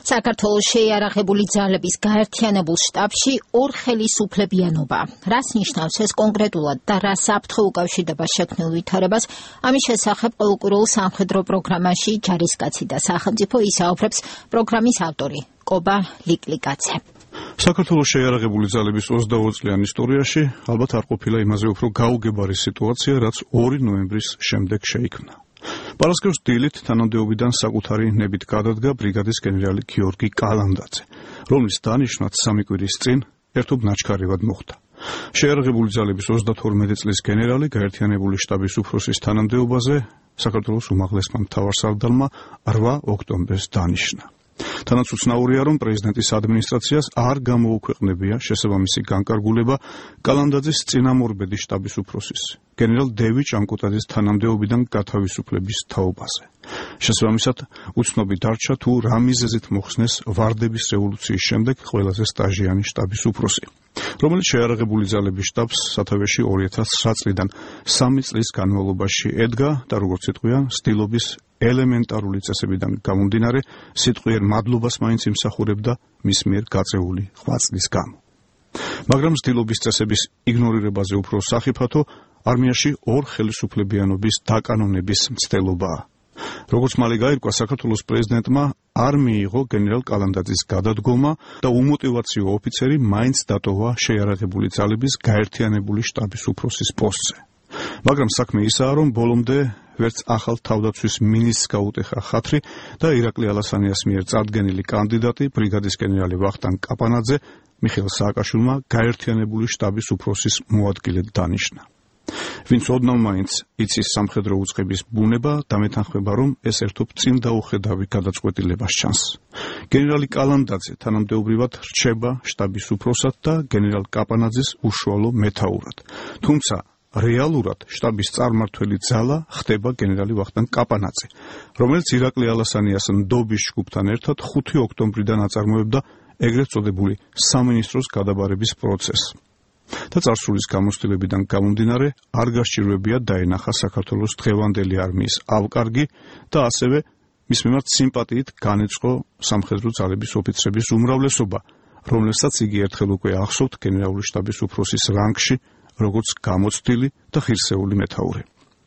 საქართველოს შეიარაღებული ძალების გაერთიანებულ შტაბში ორ ხელისუფლებიანობა. Რას ნიშნავს ეს კონკრეტულად და რა საფრთხე უკავშირდება შექმნილ ვითარებას? ამის შესახებ ყოველკვირეულ სამხედრო პროგრამაში ჯარისკაცი და სახელმწიფო ისაუბრებს პროგრამის ავტორი კობა ლიკლიკაძე. საქართველოს შეიარაღებული ძალების 22 წლიან ისტორიაში ალბათ არ ყოფილა იმაზე უფრო გაუგებარი სიტუაცია, რაც 2 ნოემბრის შემდეგ შეიქმნა. პარასკევს დილით თანამდებობიდან საკუთარი ნებით გადადგა ბრიგადის გენერალი გიორგი კალანდაძე, რომლის დანიშვნად 3 კვირის წინ ერთობ ნაჩქარივად მოხდა. შეიარაღებული ძალების 32 წლის გენერალი გაერთიანებული შტაბის უფროსის თანამდებობაზე საქართველოს უმაღლესმა მთავარსარდალმა 8 ოქტომბერს დანიშნა. თანაც უცნაურია, რომ პრეზიდენტის ადმინისტრაციას არ გამოუქვეყნებია შესაბამისი განკარგულება კალანდაძის წინამორბედი შტაბის უფროსის გენერალ დევი ჭანკუტაძის თანამდებობიდან გათავისუფლების თაობაზე. შესაბამისად, უცნობი დარჩა თუ რა მიზეზით მოხსნეს ვარდების რევოლუციის შემდეგ ყველაზე სტაჟიანი შტაბის უფროსი, რომელიც შეიარაღებული ძალების შტაბს სათავეში 2009 წლიდან 3 წლის განმავლობაში ედგა და როგორც იტყვიან, სტილობის ელემენტარული წესებიდან გამომდინარე, სიტყვიერ მადლობას მაინც იმსახურებდა მის მიერ გაწეული 8 წლის გამო. მაგრამ სტილობის წესების იგნორირებაზე უფრო სახიფათო არმიაში ორ ხელისუფლებიანობის დაკანონების მცდელობაა. როგორც მალე გაირკვა, საქართველოს პრეზიდენტმა არ მიიღო გენერალ კალანდაძის გადადგომა და უმოტივაციო ოფიცერი მაინც დატოვა შეიარაღებული ძალების გაერთიანებული შტაბის უფროსის პოსტზე. მაგრამ საქმე ისაა, რომ ბოლომდე ვერც ახალ თავდაცვის მინისტრს გაუტეხა ხათრი და ირაკლი ალასანიას მიერ წარდგენილი კანდიდატი ბრიგადის გენერალი ვახტანგ კაპანაძე მიხეილ სააკაშვილმა გაერთიანებული შტაბის უფროსის მოადგილედ დანიშნა. ვინც ოდნავ მაინც იცის სამხედრო უწყების ბუნება, დამეთანხმება, რომ ეს ერთობ წინ დაუხედავი გადაწყვეტილებას ჩანს. გენერალი კალანდაძე თანამდებობრივად რჩება შტაბის უფროსად და გენერალ კაპანაძის უშუალო მეთაურად. თუმცა რეალურად შტაბის წარმმართველი ძალა ხდება გენერალი ვახტანგ კაპანაძე, რომელიც ირაკლი ალასანიას ნდობის ჯგუფთან ერთად 5 ოქტომბრიდან აწარმოებდა ეგრეთ წოდებული სამინისტროს გადაბარების პროცესს. და წარსულის გამოცდილებიდან გამომდინარე, არ გასჭირვებია დაენახა საქართველოს დღევანდელი არმიის ავკარგი და ასევე მის მიმართ სიმპათიით განეწყო სამხედრო ძალების ოფიცრების უმრავლესობა, რომელსაც იგი ერთხელ უკვე ახსოვთ გენერალური შტაბის უფროსის რანგში, როგორც გამოცდილი და ღირსეული მეთაური.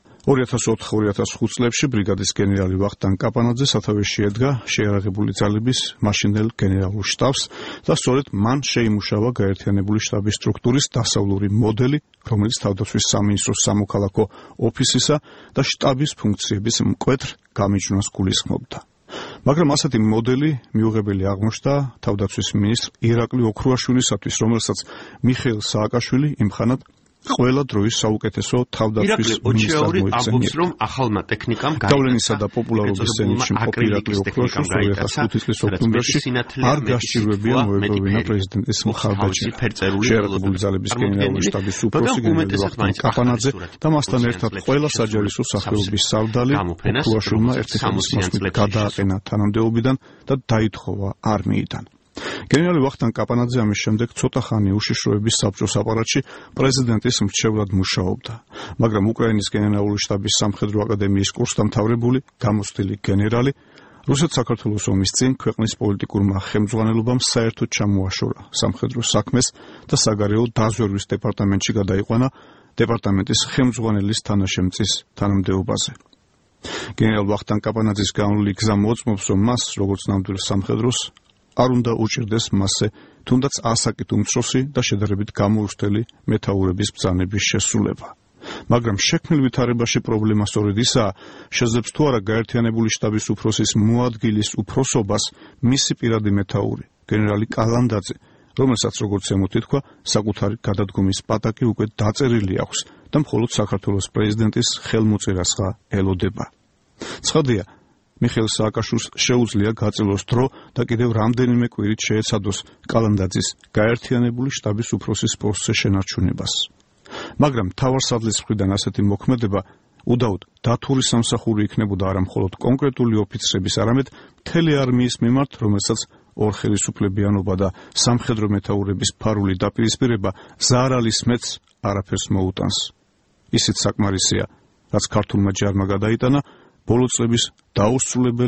2004-2005 წლებში ბრიგადის გენერალი ვახტანგ კაპანაძე სათავეში ედგა შეიარაღებული ძალების მაშინდელ გენერალურ შტაბს და სწორედ მან შეიმუშავა გაერთიანებული შტაბის სტრუქტურის დასავლური მოდელი, რომელიც თავდაცვის სამინისტროს სამოქალაქო ოფისისა და შტაბის ფუნქციების მკვეთრ გამიჯვნას გულისხმობდა. მაგრამ ასეთი მოდელი მიუღებელი აღმოჩნდა თავდაცვის მინისტრ ირაკლი ოქრუაშვილისათვის, რომელსაც მიხეილ სააკაშვილი იმხანად ყველა დროის საუკეთესო თავდაცვის მინისტრად მოიხსენიებდა. რომ ახალმა ტექნიკამ გავლენისა და პოპულარობის ზენიტში მყოფ ირაკლი ოქრუაშვილს 2005 წლის ოქტომბერში არ გასჭირვებია მოეპოვინა პრეზიდენტის მხარდაჭერა. შეიარაღებული ძალების გენერალური შტაბის უფროსი გენერალი ვახტანგ კაპანაძე და მასთან ერთად ყველა საჯარისო სახეობის სარდალი ოქრუაშვილმა ერთი ხელისმოსვლით გადააყენა თანამდებობიდან და დაითხოვა არმიიდან. გენერალი ვახტანგ კაპანაძე ამის შემდეგ ცოტა ხანი უშიშროების საბჭოს აპარატში პრეზიდენტის მრჩევლად მუშაობდა, მაგრამ უკრაინის გენერალური შტაბის სამხედრო აკადემიის კურსდამთავრებული გამოცდილი გენერალი რუსეთ-საქართველოს ომის წინ ქვეყნის პოლიტიკურმა ხელმძღვანელობამ საერთოდ ჩამოაშორა სამხედრო საქმეს და საგარეო დაზვერვის დეპარტამენტში გადაიყვანა დეპარტამენტის ხელმძღვანელის თანაშემწის თანამდებობაზე. გენერალ ვახტანგ კაპანაძის განვლილი გზა მოწმობს, რომ მას, როგორც ნამდვილ სამხედროს, არ უნდა უჭირდეს მასზე თუნდაც ასაკით უმცროსი და შედარებით გამოუცდელი მეთაურების ბრძანების შესრულება. მაგრამ შექმნილ ვითარებაში პრობლემა სწორედ ისაა, შეძლებს თუ არა გაერთიანებული შტაბის უფროსის მოადგილის უფროსობას მისი პირადი მეთაური, გენერალი კალანდაძე, რომელსაც როგორც ზემოთ ითქვა, საკუთარი გადადგომის პატაკი უკვე დაწერილი აქვს და მხოლოდ საქართველოს პრეზიდენტის ხელმოწერასღა ელოდება. ცხადია, მიხეილ სააკაშვილს შეუძლია გაწელოს დრო და კიდევ რამდენიმე კვირით შეეცადოს კალანდაძის გაერთიანებული შტაბის უფროსის პოსტზე შენარჩუნებას. მაგრამ მთავარსარდლის მხრიდან ასეთი მოქმედება უდაოდ დათური სამსახური იქნებოდა არა მხოლოდ კონკრეტული ოფიცრების, არამედ მთელი არმიის მიმართ, რომელსაც ორ ხელისუფლებიანობა და სამხედრო მეთაურების ფარული დაპირისპირება ზარალის მეც არაფერს მოუტანს. ისიც საკმარისია, რაც ქართულმა ჯარმა გადაიტანა ბოლო წლების დაუსრულებელი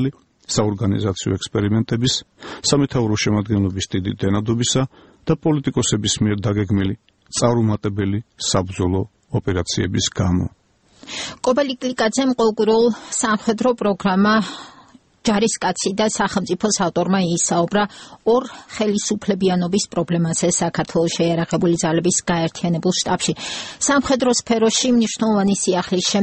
საორგანიზაციო ექსპერიმენტების, სამეთაურო შემადგენლობის დიდი დენადობისა და პოლიტიკოსების მიერ დაგეგმილი წარუმატებელი საბრძოლო ოპერაციების გამო. კობელი კლიკაძემ ყოველკვირეულ სამხედრო პროგრამა ჯარისკაცი და სახელმწიფოს ავტორმა ისაუბრა ორ ხელისუფლებიანობის პრობლემაზე საქართველოს შეიარაღებული ძალების გაერთიანებულ შტაბში. სამხედრო სფეროში მნიშვნელოვანი სიახლის